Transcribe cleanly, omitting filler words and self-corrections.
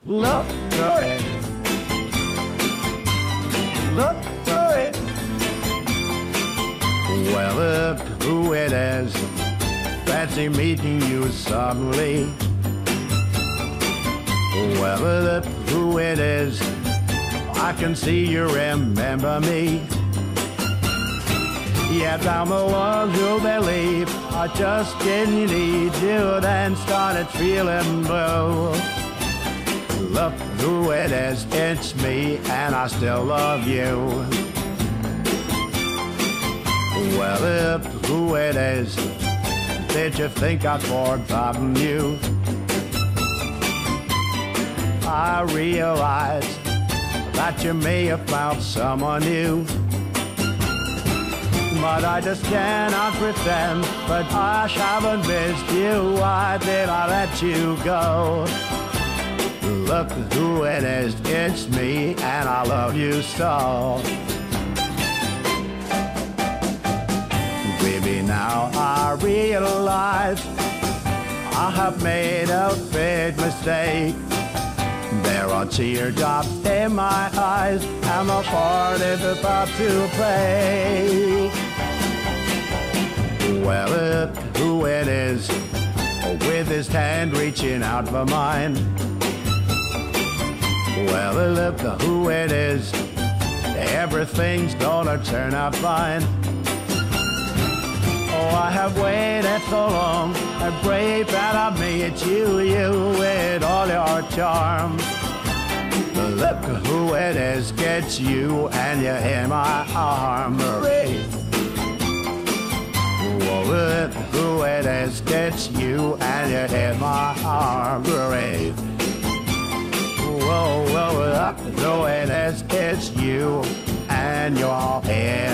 Look for it. Look for it. Well, look who it is. Fancy meeting you suddenly. Well, look who it is. I can see you remember me. Yet I'm the one who believe I just didn't need you, then started feeling blue. Look who it is, it's me, and I still love you. Well, look who it is. Did you think I'd forgotten you? I realize that you may have found someone new, but I just cannot pretend. But I haven't missed you. Why did I let you go? Look who it is, it's me, and I love you so. Baby, now I realize I have made a big mistake. There are teardrops in my eyes, and my heart is about to break. Well, look who it is, with his hand reaching out for mine. Well, look who it is, everything's gonna turn out fine. Oh, I have waited so long, and brave that I meet you, with all your charms. Look who it is, gets you, and you're in my arms. Oh, look who it is, gets you, and you're in my arms. Whoa, whoa, look who it is, it's you, and you're in